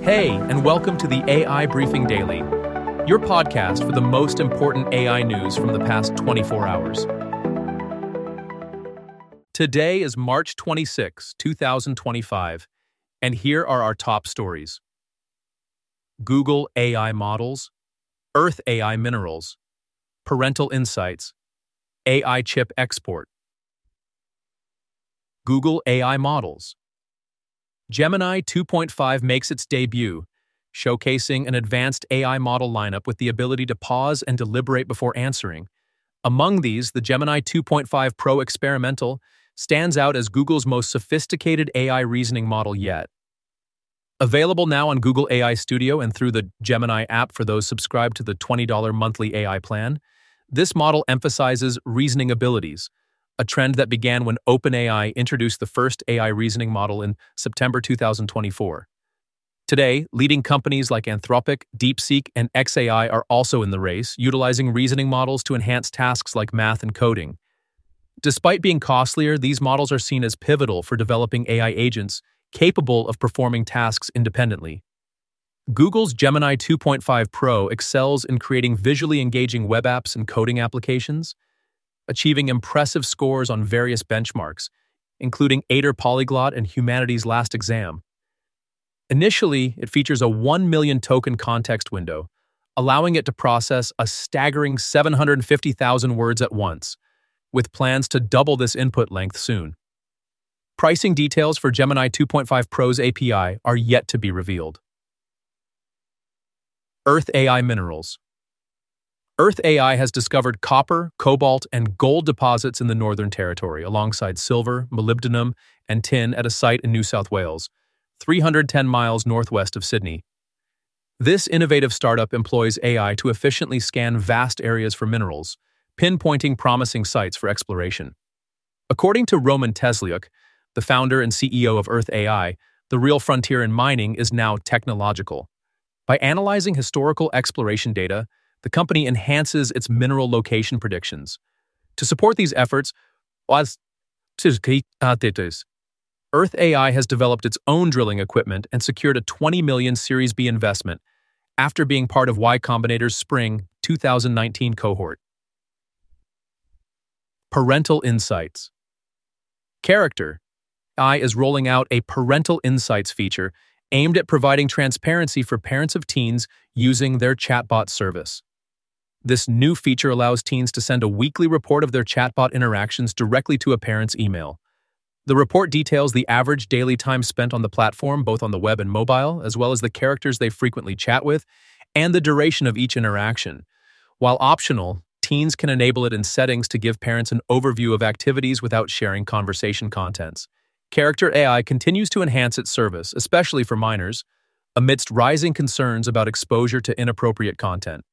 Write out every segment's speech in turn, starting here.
Hey, and welcome to the AI Briefing Daily, your podcast for the most important AI news from the past 24 hours. Today is March 26, 2025, and here are our top stories. Google AI models, Earth AI minerals, parental insights, AI chip export. Google AI models. Gemini 2.5 makes its debut, showcasing an advanced AI model lineup with the ability to pause and deliberate before answering. Among these, the Gemini 2.5 Pro Experimental stands out as Google's most sophisticated AI reasoning model yet. Available now on Google AI Studio and through the Gemini app for those subscribed to the $20 monthly AI plan, this model emphasizes reasoning abilities, a trend that began when OpenAI introduced the first AI reasoning model in September 2024. Today, leading companies like Anthropic, DeepSeek, and xAI are also in the race, utilizing reasoning models to enhance tasks like math and coding. Despite being costlier, these models are seen as pivotal for developing AI agents capable of performing tasks independently. Google's Gemini 2.5 Pro excels in creating visually engaging web apps and coding applications, achieving impressive scores on various benchmarks, including Aider Polyglot and Humanities Last Exam. Initially, it features a 1 million token context window, allowing it to process a staggering 750,000 words at once, with plans to double this input length soon. Pricing details for Gemini 2.5 Pro's API are yet to be revealed. Earth AI minerals. Earth AI has discovered copper, cobalt, and gold deposits in the Northern Territory, alongside silver, molybdenum, and tin at a site in New South Wales, 310 miles northwest of Sydney. This innovative startup employs AI to efficiently scan vast areas for minerals, pinpointing promising sites for exploration. According to Roman Tesliuk, the founder and CEO of Earth AI, the real frontier in mining is now technological. By analyzing historical exploration data, the company enhances its mineral location predictions. To support these efforts, Earth AI has developed its own drilling equipment and secured a $20 million Series B investment after being part of Y Combinator's spring 2019 cohort. Parental insights. Character AI is rolling out a parental insights feature aimed at providing transparency for parents of teens using their chatbot service. This new feature allows teens to send a weekly report of their chatbot interactions directly to a parent's email. The report details the average daily time spent on the platform, both on the web and mobile, as well as the characters they frequently chat with, and the duration of each interaction. While optional, teens can enable it in settings to give parents an overview of activities without sharing conversation contents. Character AI continues to enhance its service, especially for minors, amidst rising concerns about exposure to inappropriate content.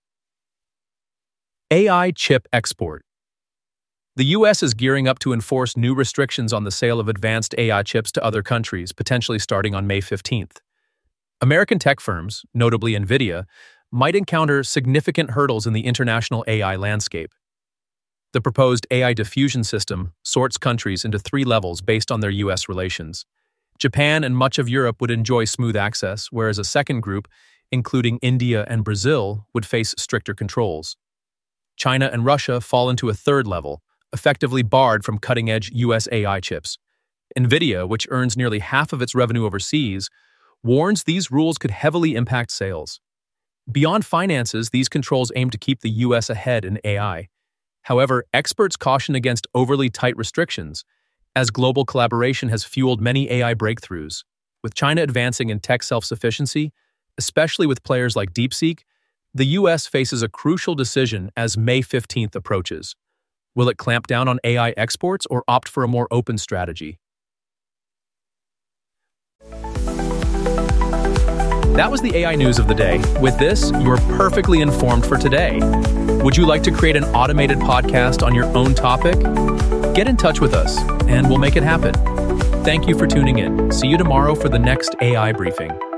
AI chip export. The U.S. is gearing up to enforce new restrictions on the sale of advanced AI chips to other countries, potentially starting on May 15th. American tech firms, notably NVIDIA, might encounter significant hurdles in the international AI landscape. The proposed AI diffusion system sorts countries into 3 levels based on their U.S. relations. Japan and much of Europe would enjoy smooth access, whereas a second group, including India and Brazil, would face stricter controls. China and Russia fall into a 3rd level, effectively barred from cutting-edge U.S. AI chips. NVIDIA, which earns nearly half of its revenue overseas, warns these rules could heavily impact sales. Beyond finances, these controls aim to keep the U.S. ahead in AI. However, experts caution against overly tight restrictions, as global collaboration has fueled many AI breakthroughs. With China advancing in tech self-sufficiency, especially with players like DeepSeek, the U.S. faces a crucial decision as May 15th approaches. Will it clamp down on AI exports or opt for a more open strategy? That was the AI news of the day. With this, you're perfectly informed for today. Would you like to create an automated podcast on your own topic? Get in touch with us, and we'll make it happen. Thank you for tuning in. See you tomorrow for the next AI briefing.